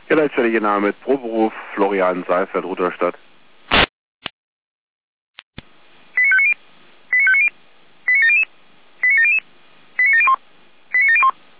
Ja, Leitstelle Jena mit Proberuf Florian Seifert, Rudolstadt.